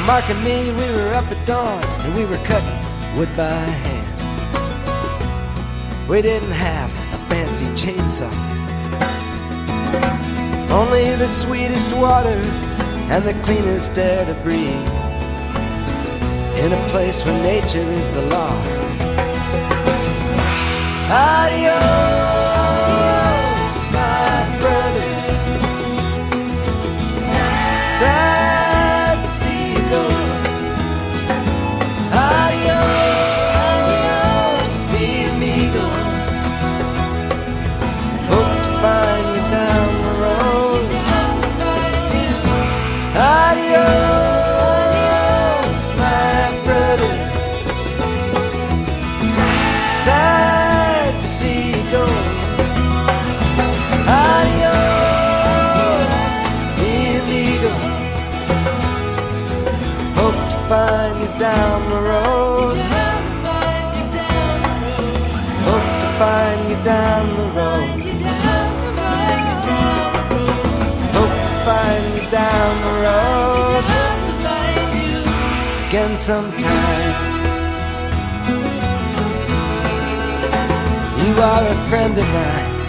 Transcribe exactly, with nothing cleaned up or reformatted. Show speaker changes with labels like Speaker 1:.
Speaker 1: Mark and me, we were up at dawn, and we were cutting wood by hand. We didn't have a fancy chainsaw, only the sweetest water and the cleanest air to breathe, in a place where nature is the law. Adios, my brother. Sad to see you go. Adios, mi amigo. Hope to find you down the road. Adios, my brother. Sad to see you go. Adios, mi amigo. Hope to find you down the road. Hope to find you down the road. Hope to find you down the road again sometime. You are a friend of mine.